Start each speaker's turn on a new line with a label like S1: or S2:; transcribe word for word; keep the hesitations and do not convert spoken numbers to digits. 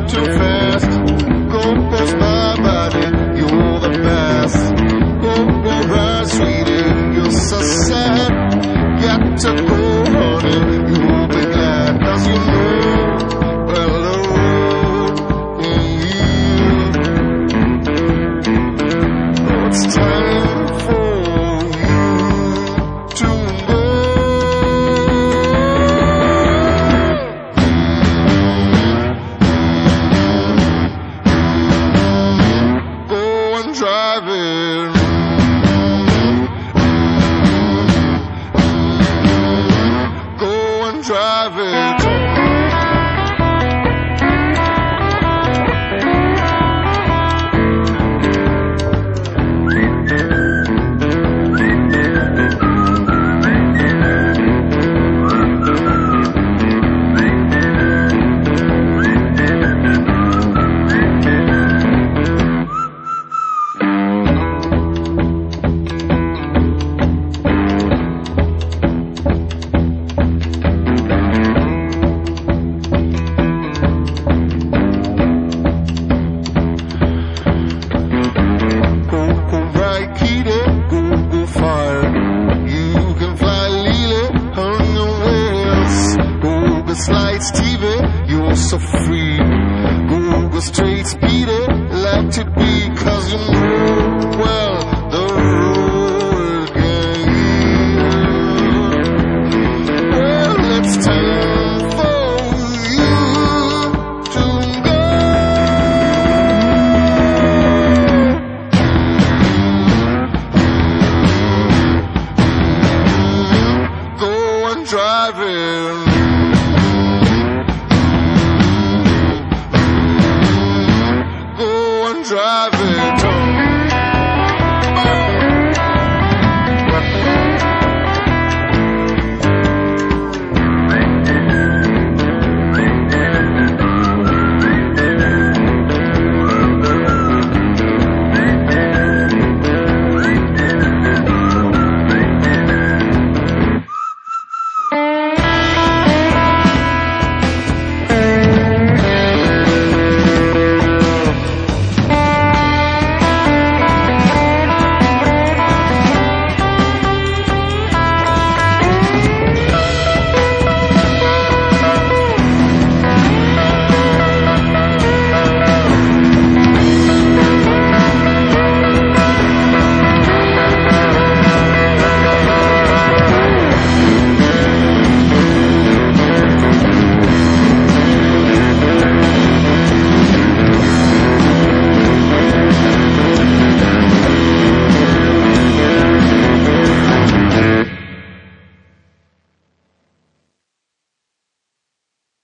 S1: too fast. Go, goes my body, you're the best. Go, go right, sweetie, you're so sad. Got to go, honey, you'll be glad. 'Cause you know, well, oh, it's time for you to go. Go and drive it. Go and drive it. Slides T V, you're so free. Google straight speedy,